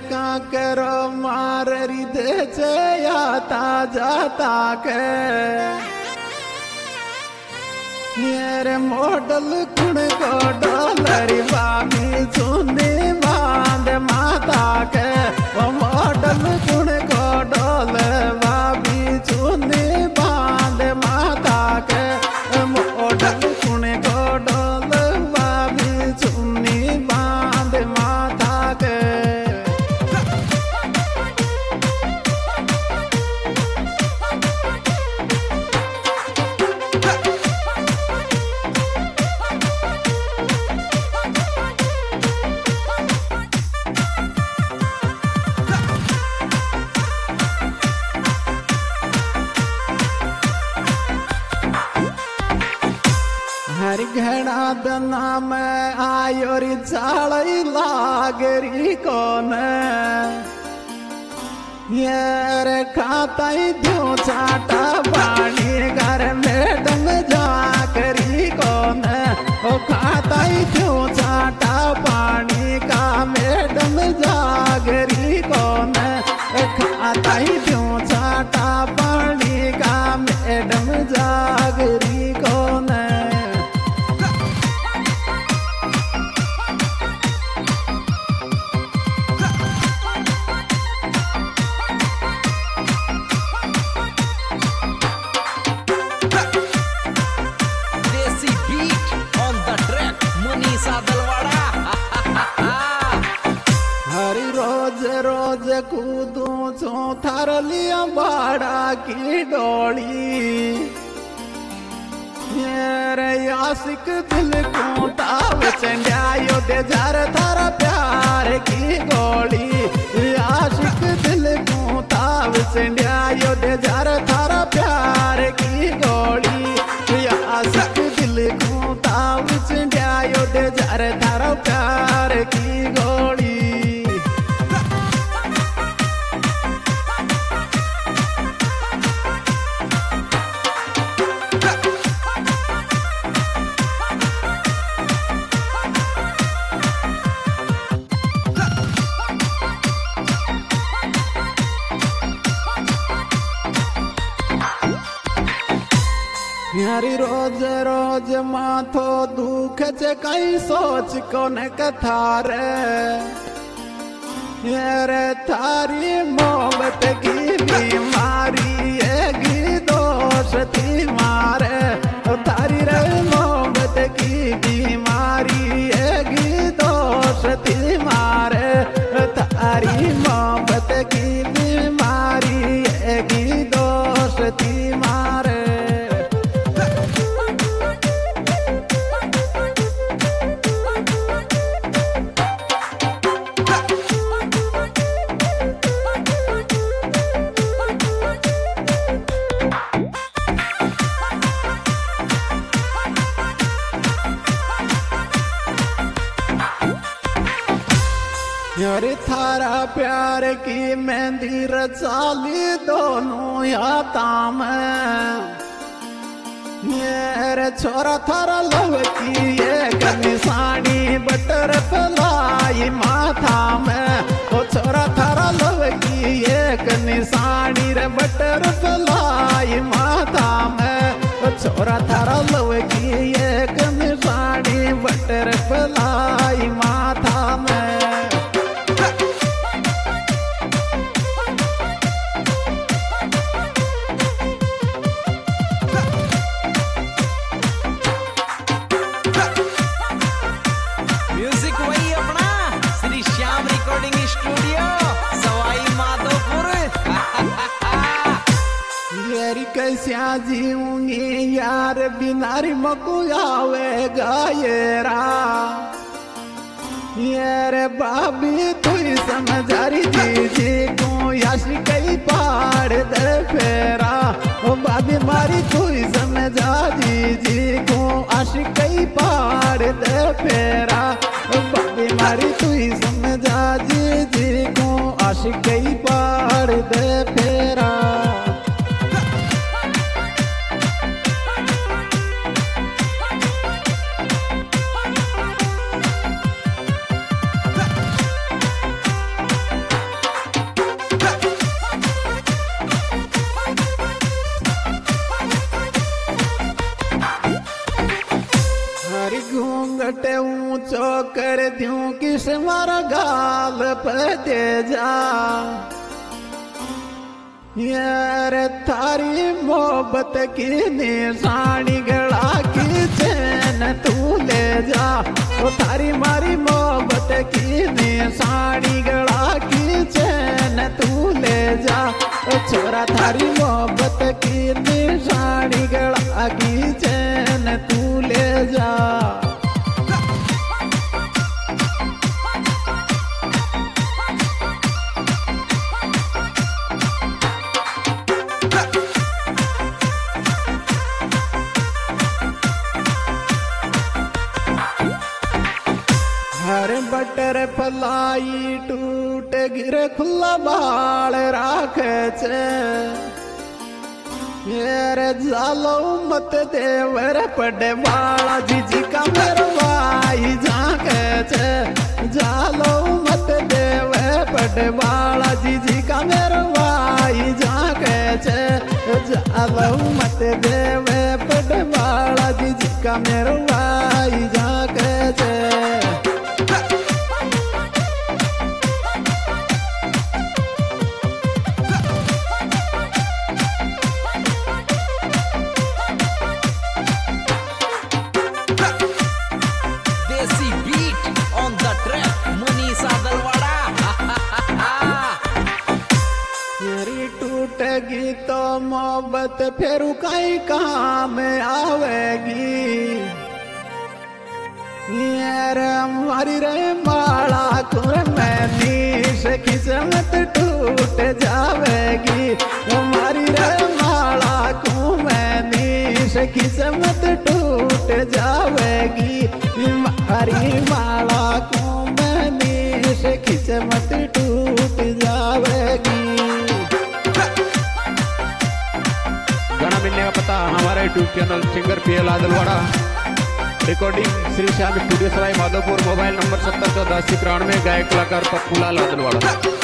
का करो मार रिदे छे आता जाता के ये मॉडल कुण को डॉलरी बामी सुने बांध माता के वो मॉडल कुण को डॉलर बामी सुने बांध माता के मॉडल कुण को डॉलर बामी सुने बांध माता के हर घड़ा दना में आयो री चालई लागरी कोन यार खाताई दो चाटा पानी घर में डंग जाकरी कोन ओ खाताई दो चाटा पानी का मैडम जागरी कोन खाताई दो चाटा पानी का मैडम जागरी कोन हरी रोज रोज कूदू छो थार लिया बाड़ा की डोली ये आशिक दिल को ताव चंडायो दे जार थारा प्यार की गोली आशिक दिल को ताव चंडायो दे जार थारा प्यार की गोली आशिक दिल को ताव चंडायो दे जार थारा प्यार की गोली यारी रोज रोज माथो दुख चे कई सोच कोन कथा रे यारे थारी मोहब्बत की बीमारी है दोष थी मारे थारी रे मोहब्बत की बीमारी है दोष थी मारे थारी मोहब्बत की बीमारी है दोष थी मारे यारे थारा प्यार की मेहंदी रचाली दोनों याता में ये छोरा थारा लव की एक निशानी बटर फलाई माथा में ओ छोरा थारा लव की एक निशानी रे बटर फलाई माथा में ओ छोरा थारा लव की एक निशानी बटर फलाई माथा में कैसा जीऊंगी यार बिनारी मकू आवेगा येरा यार बाबी तू समझारी जी को याशी कई पाड़ दे फेरा ओ बाबी मारी तू समझा जी को आशी कई पाड़ दे फेरा ओ बाबी मारी तू समझा जी को आशी कई पाड़ दे फेरा घूंघट ऊंचो कर दूं किस मारा गाल पे दे जा यार थारी मोहब्बत की निशानी गला की चैन तू ले जा ओ थारी मारी मोहब्बत की निशानी गला की चैन तू ले जा ओ छोरा थारी मोहब्बत की निशानी गला की चैन तू ले जा हर बटर फलाई टूट गिर खुला बाल राखे छे यार जालो मत देवर पड़े वाला जीजी का मेरे भाई झाके छे जालो मत देवे पड़े वाला जीजी का मेरे भाई झाके छे जालो मत देवे पड़े वाला जीजी का मेरे भाई झाके छे टूटेगी तो मोहब्बत फिर कई काम आवेगी यार हमारी रे माला कुर में नीश किस्मत टूट जावेगी हमारी रे माला कुर में नीश किस्मत टूट जावेगी हमारी माला कुर में नीश किस्मत टूट जावेगी गाना मिलने का पता हमारे YouTube channel singer P L Adalwada recording Shri Shyam studio Sarai Madhopur mobile number 7014 80 93 गायक कलाकार पप्पूलाल आदलवाड़ा।